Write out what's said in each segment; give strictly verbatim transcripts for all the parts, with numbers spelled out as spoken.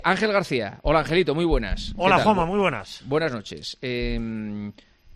Ángel García. Hola, Angelito, muy buenas. Hola, Juanma, muy buenas. Buenas noches. Eh,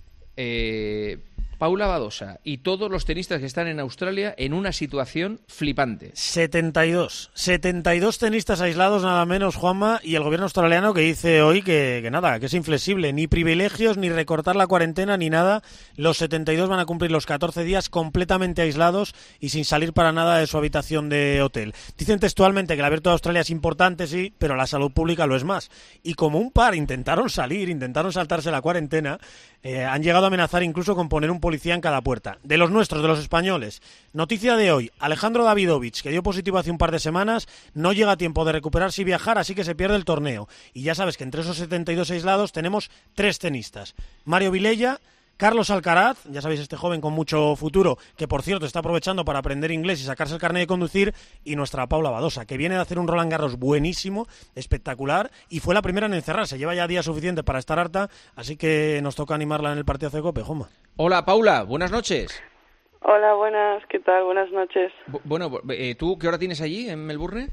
eh, Paula Badosa y todos los tenistas que están en Australia en una situación flipante. setenta y dos. setenta y dos tenistas aislados, nada menos, Juanma, y el gobierno australiano que dice hoy que, que nada, que es inflexible. Ni privilegios, ni recortar la cuarentena, ni nada. Los setenta y dos van a cumplir los catorce días completamente aislados y sin salir para nada de su habitación de hotel. Dicen textualmente que el abierto de Australia es importante, sí, pero la salud pública lo es más. Y como un par intentaron salir, intentaron saltarse la cuarentena, eh, han llegado a amenazar incluso con poner un policía en cada puerta. De los nuestros, de los españoles. Noticia de hoy, Alejandro Davidovich, que dio positivo hace un par de semanas, no llega a tiempo de recuperarse y viajar, así que se pierde el torneo. Y ya sabes que entre esos setenta y dos aislados tenemos tres tenistas. Mario Vilella, Carlos Alcaraz, ya sabéis, este joven con mucho futuro, que por cierto está aprovechando para aprender inglés y sacarse el carnet de conducir, y nuestra Paula Badosa, que viene de hacer un Roland Garros buenísimo, espectacular, y fue la primera en encerrarse. Lleva ya días suficientes para estar harta, así que nos toca animarla en el partido de Cope, Joma. Hola, Paula, buenas noches. Hola, buenas, ¿qué tal? Buenas noches. Bu- bueno, eh, ¿tú qué hora tienes allí, en Melbourne?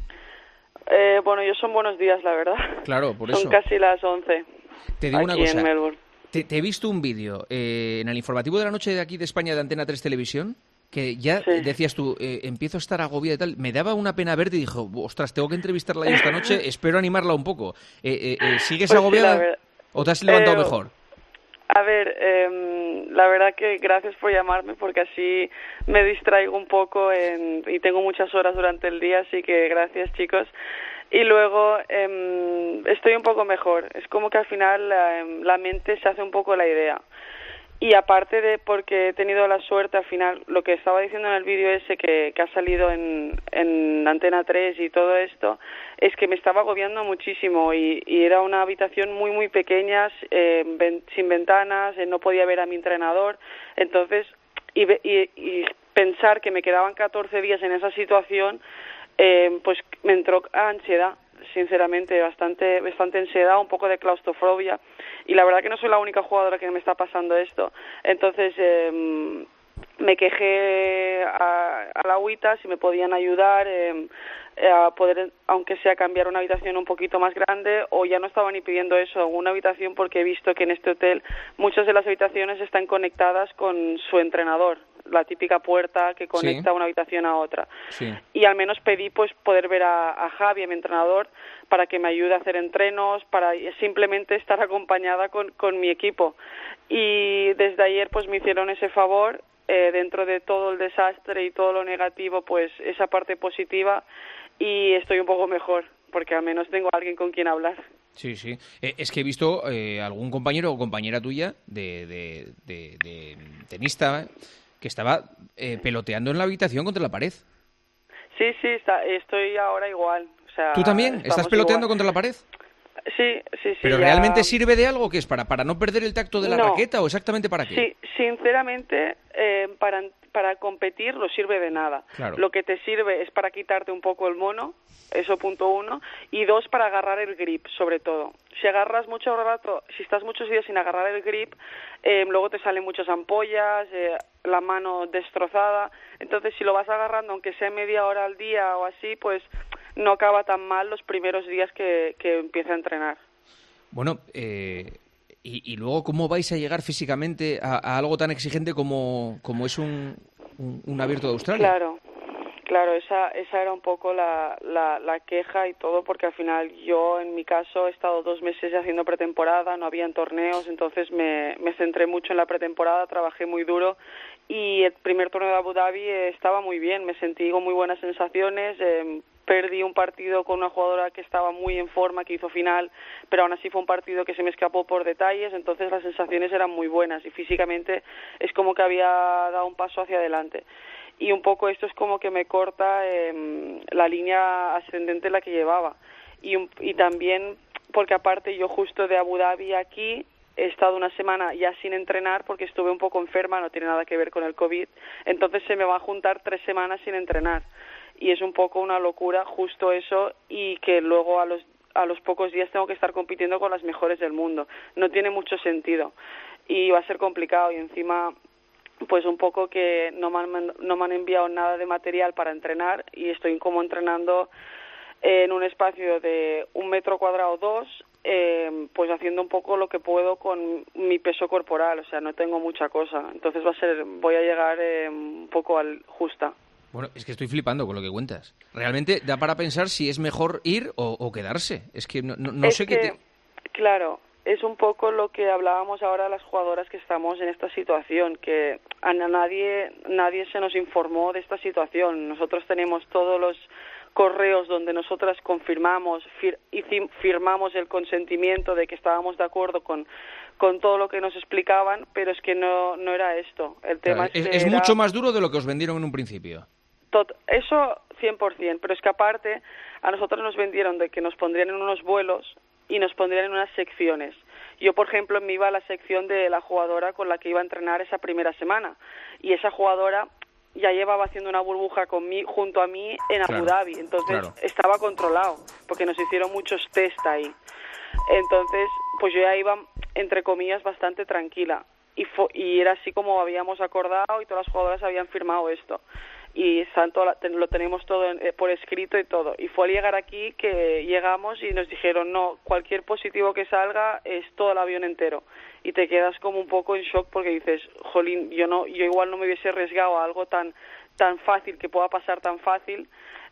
Eh, bueno, yo son buenos días, la verdad. Claro, por son eso. casi las once. Te digo aquí una cosa. En Melbourne. Te, te he visto un vídeo eh, en el informativo de la noche de aquí de España de Antena tres Televisión, que ya Sí. decías tú, eh, empiezo a estar agobiada y tal. Me daba una pena verte y dijo, ostras, tengo que entrevistarla yo esta noche, espero animarla un poco. Eh, eh, eh, ¿Sigues Pues sí, agobiada la ver- o te has levantado Eh, mejor? A ver, eh, la verdad que gracias por llamarme porque así me distraigo un poco en- y tengo muchas horas durante el día, así que gracias, chicos. Y luego eh, estoy un poco mejor. Es como que al final eh, la mente se hace un poco la idea. Y aparte de porque he tenido la suerte, al final, lo que estaba diciendo en el vídeo ese que, que ha salido en, en Antena tres y todo esto, es que me estaba agobiando muchísimo y, y era una habitación muy, muy pequeña, eh, ven- sin ventanas, eh, no podía ver a mi entrenador. Entonces, y, ve- y, y pensar que me quedaban catorce días en esa situación, eh, pues me entró ansiedad. Sinceramente, bastante bastante ansiedad, un poco de claustrofobia, y la verdad que no soy la única jugadora que me está pasando esto. Entonces eh, me quejé a, a la agüita si me podían ayudar eh, a poder, aunque sea cambiar una habitación un poquito más grande, o ya no estaba ni pidiendo eso, una habitación, porque he visto que en este hotel muchas de las habitaciones están conectadas con su entrenador, la típica puerta que conecta Sí. una habitación a otra. Sí. Y al menos pedí pues poder ver a, a Javi, a mi entrenador, para que me ayude a hacer entrenos, para simplemente estar acompañada con, con mi equipo. Y desde ayer pues me hicieron ese favor, eh, dentro de todo el desastre y todo lo negativo, pues esa parte positiva, y estoy un poco mejor, porque al menos tengo a alguien con quien hablar. Sí, sí. Eh, es que he visto eh, algún compañero o compañera tuya de, de, de, de tenista, eh, que estaba eh, peloteando en la habitación contra la pared. Sí, sí, está, estoy ahora igual. O sea, ¿Tú también? ¿Estás estamos peloteando igual. contra la pared? Sí, sí, sí. ¿Pero ya- realmente sirve de algo? ¿Qué es? ¿Para, para no perder el tacto de la No. raqueta o exactamente para qué? Sí, sinceramente, eh, para, para competir no sirve de nada. Claro. Lo que te sirve es para quitarte un poco el mono, eso punto uno, y dos, para agarrar el grip, sobre todo. Si agarras mucho rato, si estás muchos días sin agarrar el grip, eh, luego te salen muchas ampollas, eh, la mano destrozada. Entonces, si lo vas agarrando, aunque sea media hora al día o así, pues no acaba tan mal los primeros días que, que empieza a entrenar. Bueno, eh, y, y luego, ¿cómo vais a llegar físicamente a, a algo tan exigente como, como es un, un, un abierto de Australia? Claro, claro, esa, esa era un poco la, la, la queja y todo, porque al final yo, en mi caso, he estado dos meses haciendo pretemporada, no habían torneos, entonces me, me centré mucho en la pretemporada, trabajé muy duro, y el primer torneo de Abu Dhabi eh, estaba muy bien, me sentí con muy buenas sensaciones, eh, perdí un partido con una jugadora que estaba muy en forma, que hizo final, pero aún así fue un partido que se me escapó por detalles, entonces las sensaciones eran muy buenas y físicamente es como que había dado un paso hacia adelante. Y un poco esto es como que me corta eh, la línea ascendente la que llevaba. Y, un, y también porque aparte yo justo de Abu Dhabi aquí he estado una semana ya sin entrenar porque estuve un poco enferma, no tiene nada que ver con el COVID, entonces se me va a juntar tres semanas sin entrenar. Y es un poco una locura justo eso, y que luego a los a los pocos días tengo que estar compitiendo con las mejores del mundo. No tiene mucho sentido y va a ser complicado, y encima pues un poco que no me han, no me han enviado nada de material para entrenar y estoy como entrenando en un espacio de un metro cuadrado dos, eh, pues haciendo un poco lo que puedo con mi peso corporal, o sea, no tengo mucha cosa, entonces va a ser, voy a llegar eh, un poco al justa. Bueno, es que estoy flipando con lo que cuentas. Realmente da para pensar si es mejor ir o, o quedarse. Es que no, no, no es sé que, qué te... Claro, es un poco lo que hablábamos ahora las jugadoras que estamos en esta situación, que a nadie, nadie se nos informó de esta situación. Nosotros tenemos todos los correos donde nosotras confirmamos fir, y firmamos el consentimiento de que estábamos de acuerdo con, con todo lo que nos explicaban, pero es que no, no era esto. El tema claro, es, es, es que mucho era... más duro de lo que os vendieron en un principio. Tot, eso cien por ciento, pero es que aparte a nosotros nos vendieron de que nos pondrían en unos vuelos y nos pondrían en unas secciones. Yo, por ejemplo, me iba a la sección de la jugadora con la que iba a entrenar esa primera semana, y esa jugadora ya llevaba haciendo una burbuja con mí, junto a mí en Abu claro, Dhabi, entonces claro. estaba controlado, porque nos hicieron muchos test ahí. Entonces, pues yo ya iba, entre comillas, bastante tranquila, y, fo y era así como habíamos acordado y todas las jugadoras habían firmado esto. Y tanto lo tenemos todo en, eh, por escrito y todo. Y fue al llegar aquí que llegamos y nos dijeron, no, cualquier positivo que salga es todo el avión entero. Y te quedas como un poco en shock porque dices, jolín, yo no, yo igual no me hubiese arriesgado a algo tan, tan fácil, que pueda pasar tan fácil,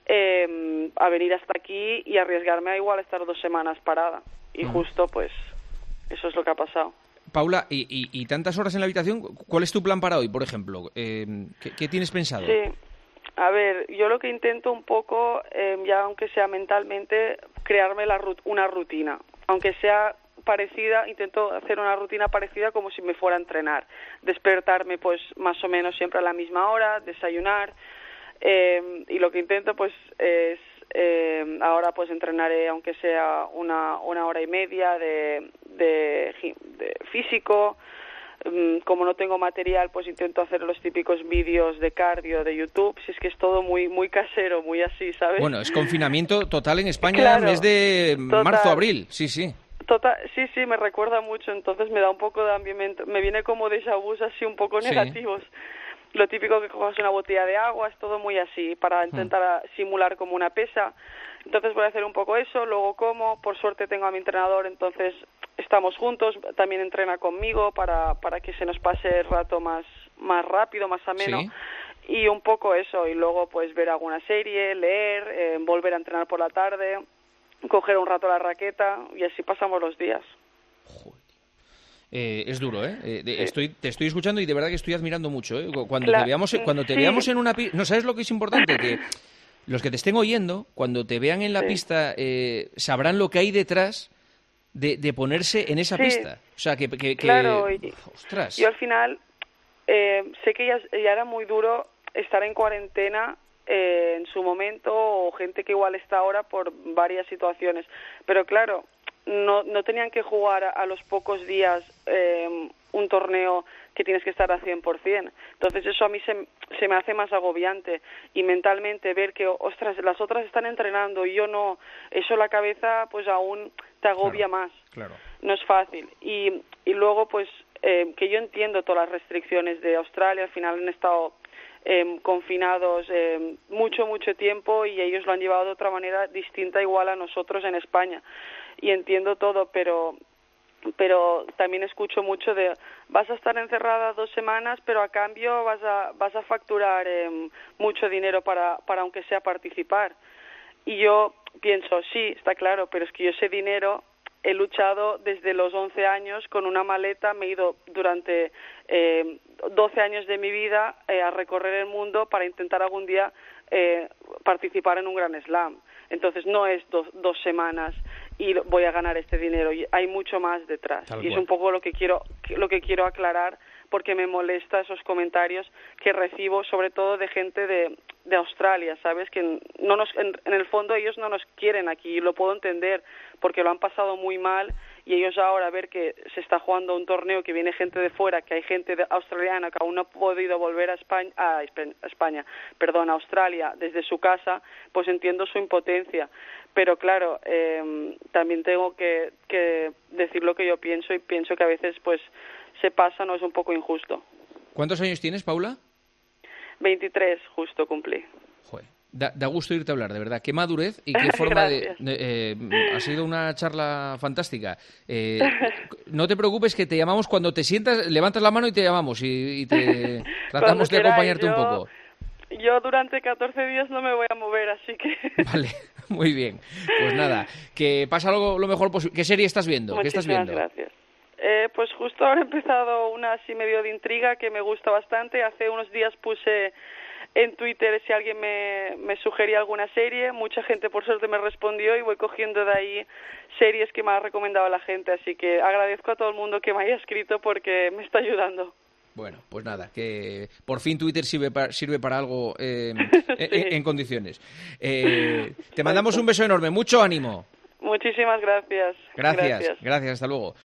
eh, a venir hasta aquí y arriesgarme a igual estar dos semanas parada. Y uh-huh. justo, pues, eso es lo que ha pasado. Paula, y, y, y tantas horas en la habitación, ¿cuál es tu plan para hoy, por ejemplo? Eh, ¿qué, ¿Qué tienes pensado? Sí. A ver, yo lo que intento un poco, eh, ya aunque sea mentalmente, crearme la rut una rutina. Aunque sea parecida, intento hacer una rutina parecida como si me fuera a entrenar. Despertarme pues más o menos siempre a la misma hora, desayunar, eh, y lo que intento pues es, eh, ahora pues entrenaré aunque sea una, una hora y media de, de, de físico. Como no tengo material, pues intento hacer los típicos vídeos de cardio de YouTube, si es que es todo muy muy casero, muy así, ¿sabes? Bueno, es confinamiento total en España, claro, mes de marzo-abril, sí, sí. Total, sí, sí, me recuerda mucho, entonces me da un poco de ambiente, me viene como déjà vu así un poco negativos. Sí. Lo típico que cojas una botella de agua, es todo muy así, para intentar hmm. simular como una pesa. Entonces voy a hacer un poco eso, luego como, por suerte tengo a mi entrenador, entonces estamos juntos, también entrena conmigo para, para que se nos pase el rato más, más rápido, más ameno. Sí. Y un poco eso, y luego pues ver alguna serie, leer, eh, volver a entrenar por la tarde, coger un rato la raqueta, y así pasamos los días. Joder. Eh, es duro, ¿eh? eh de, sí. estoy, te estoy escuchando y de verdad que estoy admirando mucho, ¿eh? Cuando claro. te veamos, cuando te sí. veamos en una pista... ¿No sabes lo que es importante? Que los que te estén oyendo, cuando te vean en la sí. pista, eh, sabrán lo que hay detrás de, de ponerse en esa sí. pista. O sea, que... que, que claro, y, ostras. Yo al final eh, sé que ya, ya era muy duro estar en cuarentena eh, en su momento, o gente que igual está ahora por varias situaciones. Pero claro, no, no tenían que jugar a, a los pocos días eh, un torneo que tienes que estar al cien por cien. Entonces eso a mí se, se me hace más agobiante, y mentalmente ver que, ostras, las otras están entrenando y yo no, eso la cabeza pues aún te agobia claro, más. Claro. No es fácil. Y, y luego pues eh, que yo entiendo todas las restricciones de Australia, al final han estado eh, confinados eh, mucho, mucho tiempo, y ellos lo han llevado de otra manera distinta igual a nosotros en España. Y entiendo todo, pero... pero también escucho mucho de vas a estar encerrada dos semanas, pero a cambio vas a vas a facturar eh, mucho dinero para para aunque sea participar. Y yo pienso, sí, está claro, pero es que yo ese dinero he luchado desde los once años con una maleta, me he ido durante eh, doce años de mi vida eh, a recorrer el mundo para intentar algún día eh, participar en un Grand Slam. Entonces no es do, dos semanas y voy a ganar este dinero, y hay mucho más detrás. Tal y es cual. un poco lo que quiero lo que quiero aclarar, porque me molesta esos comentarios que recibo, sobre todo de gente de, de Australia, ¿sabes? Que no nos en, en el fondo ellos no nos quieren aquí, y lo puedo entender porque lo han pasado muy mal, y ellos ahora ver que se está jugando un torneo, que viene gente de fuera, que hay gente de australiana que aún no ha podido volver a España, a España, perdón, a Australia desde su casa, pues entiendo su impotencia. Pero claro, eh, también tengo que, que decir lo que yo pienso, y pienso que a veces pues se pasa, no es un poco injusto. ¿Cuántos años tienes, Paula? veintitrés, justo cumplí. Joder. Da, da gusto irte a hablar, de verdad. Qué madurez y qué forma de... de eh, ha sido una charla fantástica. Eh, no te preocupes que te llamamos cuando te sientas, levantas la mano y te llamamos y, y te tratamos de acompañarte yo, un poco. Yo durante catorce días no me voy a mover, así que... Vale, muy bien. Pues nada, que pasa lo, lo mejor posible. ¿Qué serie estás viendo? ¿Qué estás viendo? Gracias. Eh, pues justo ahora he empezado una así medio de intriga que me gusta bastante. Hace unos días puse en Twitter si alguien me, me sugería alguna serie. Mucha gente por suerte me respondió y voy cogiendo de ahí series que me ha recomendado la gente. Así que agradezco a todo el mundo que me haya escrito porque me está ayudando. Bueno, pues nada, que por fin Twitter sirve para, sirve para algo eh, sí. en, en condiciones. Eh, te mandamos un beso enorme, mucho ánimo. Muchísimas gracias. Gracias, gracias, gracias, hasta luego.